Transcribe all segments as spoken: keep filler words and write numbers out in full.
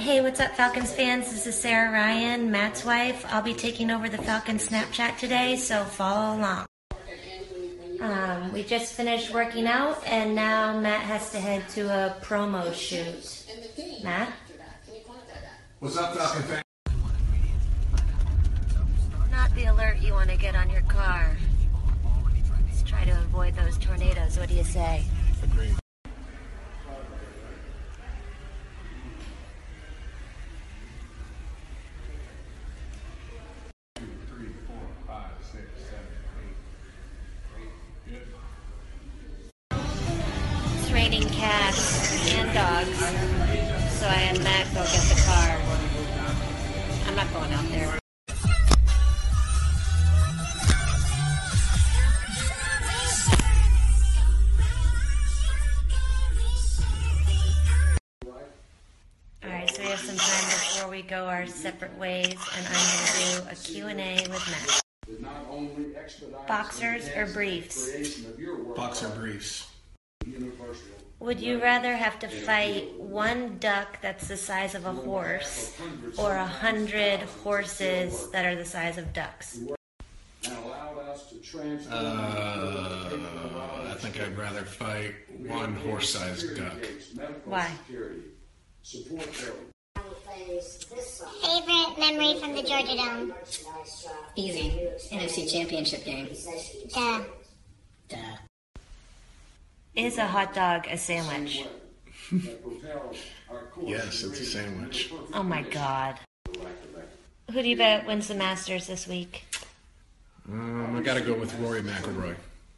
Hey, what's up, Falcons fans? This is Sarah Ryan, Matt's wife. I'll be taking over the Falcons Snapchat today, so follow along. Um, we just finished working out, and now Matt has to head to a promo shoot. Matt? What's up, Falcon fans? Not the alert you want to get on your car. Let's try to avoid those tornadoes. What do you say? Agreed. It's raining cats and dogs, so I had Matt go get the car. I'm not going out there. Alright, so we have some time before we go our separate ways, and I'm going to do a Q and A with Matt. Boxers or briefs? Boxer briefs. Would you rather have to fight one duck that's the size of a horse or a hundred horses that are the size of ducks? Uh, I think I'd rather fight one horse-sized duck. Why? Favorite memory from the Georgia Dome? Easy. N F C Championship game. Duh. Duh. Is a hot dog a sandwich? Yes, it's a sandwich. Oh my god. Who do you bet wins the Masters this week? Um, I gotta go with Rory McIlroy.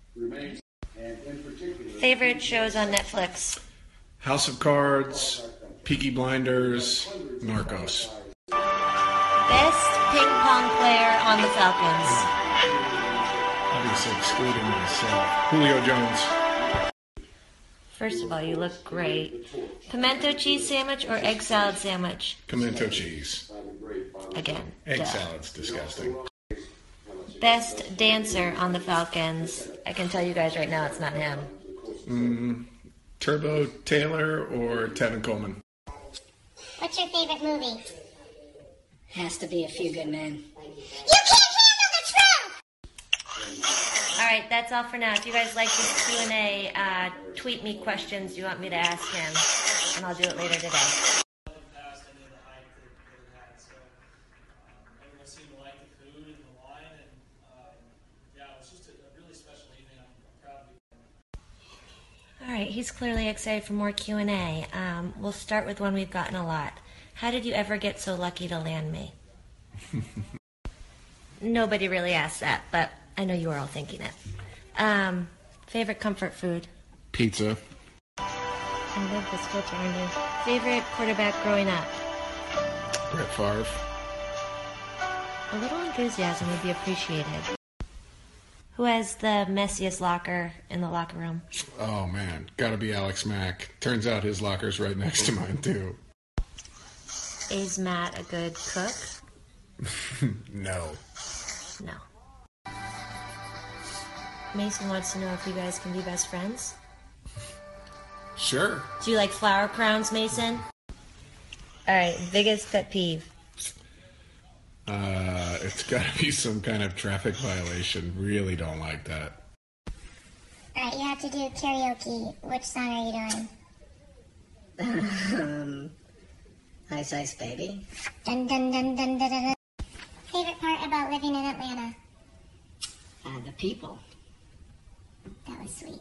Favorite shows on Netflix? House of Cards, Peaky Blinders, Narcos. Best ping pong player on the Falcons? Obviously excluding myself. Julio Jones. First of all, you look great. Pimento cheese sandwich or egg salad sandwich? Pimento cheese. Again, Egg duh. salad's disgusting. Best dancer on the Falcons? I can tell you guys right now it's not him. Mm, Turbo Taylor or Tevin Coleman? What's your favorite movie? Has to be A Few Good Men. You can't handle the truth! All right, that's all for now. If you guys like this Q and A, uh, tweet me questions you want me to ask him, and I'll do it later today. All right, he's clearly excited for more Q and A. Um, we'll start with one we've gotten a lot. How did you ever get so lucky to land me? Nobody really asked that, but I know you were all thinking it. Um, favorite comfort food? Pizza. I love this filter on you. Favorite quarterback growing up? Brett Favre. A little enthusiasm would be appreciated. Who has the messiest locker in the locker room? Oh man, gotta be Alex Mack. Turns out his locker's right next to mine too. Is Matt a good cook? No. No. Mason wants to know if you guys can be best friends. Sure. Do you like flower crowns, Mason? Alright, biggest pet peeve. Uh, it's gotta be some kind of traffic violation. Really don't like that. Alright, you have to do karaoke. Which song are you doing? um, Ice Ice Baby. Dun dun dun dun dun dun dun. Favorite part about living in Atlanta? Uh, the people. That was sweet.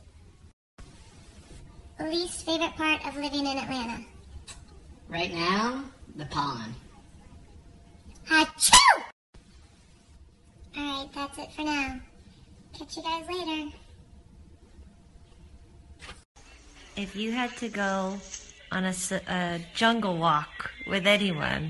Least favorite part of living in Atlanta? Right now, the pollen. Achoo! Alright, that's it for now. Catch you guys later. If you had to go on a, s- a jungle walk with anyone,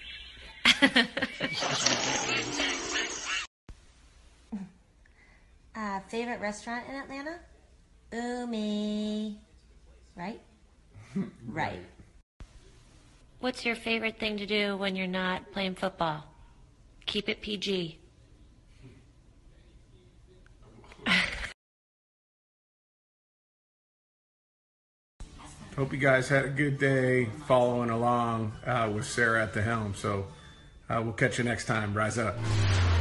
uh, favorite restaurant in Atlanta? Umi. Right? Right. What's your favorite thing to do when you're not playing football? Keep it P G. Hope you guys had a good day following along uh, with Sarah at the helm. So uh, we'll catch you next time. Rise up.